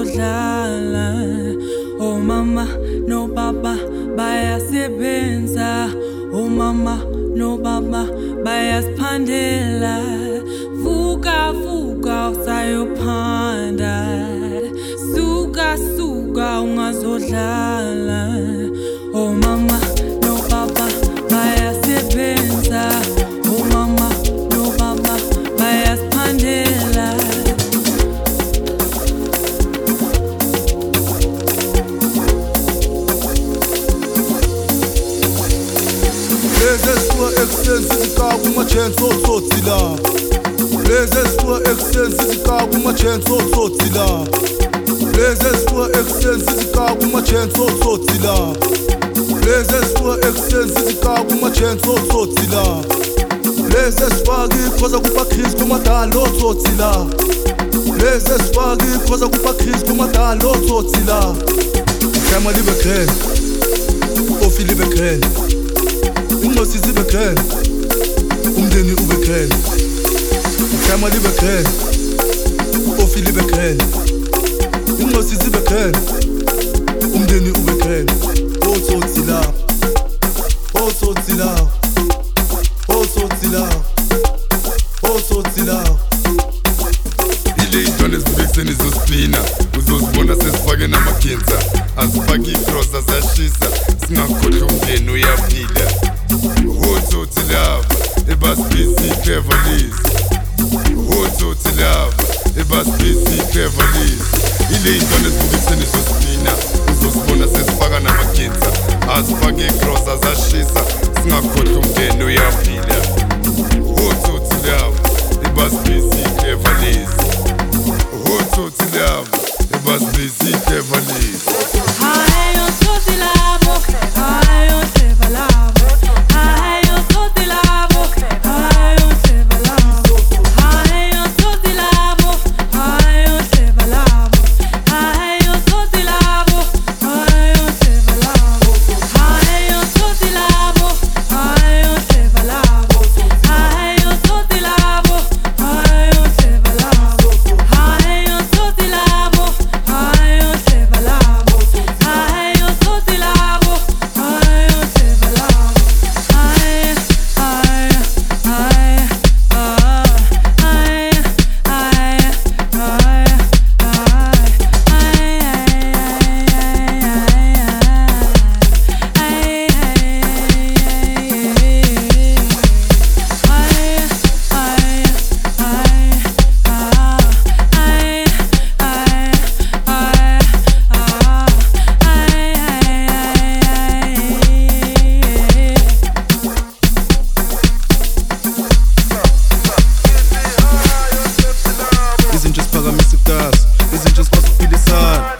ungazodlala. Oh mama no baba bayasebenza, oh mama no baba bayasiphandela. Vuka vuka usayophanda, suka suka ungazodlala. Oh mama no baba bayasebenza, oh mama no baba bayasiphandela. Lezeswa extensive kuma chance otsotila. Lezeswa extensive kuma chance otsotila. Lezeswa extensive kuma chance otsotila. Lezeswa extensive kuma chance otsotila. Lezeswagi khoza kupa Chris kumadalo otsotila. Lezeswagi khoza kupa Chris kumadalo otsotila. Kama libe kren, ofi libe kren. Ingosi zibe kren, umndeni ube kren. Kama libe kren, ofi libe kren. Ingosi zibe kren, umndeni ube kren. Otsotila, otsotila, otsotila, otsotila. Ile intwana ezibekiseni zospina, uzozibona sesifake namakinza. Asifake ikrosa ziyashisa, singakhohlwa umndeni uyaphila. Otsotsi lava, ebasibisi cleverlies. Otsotsi lava, ebasibisi cleverlies. Ile intwana ezibekiseni zospina, uzozibona sesifaka namakinza. Asifake ikrosa ziyashisa, singakhohlwa umndeni uyaphila. Otsotsi lava, ebasibisi cleverlies. Otsotsi lava, ebasibisi cleverlies. Isn't just phakamisa igazi, isn't just masiphila isandla.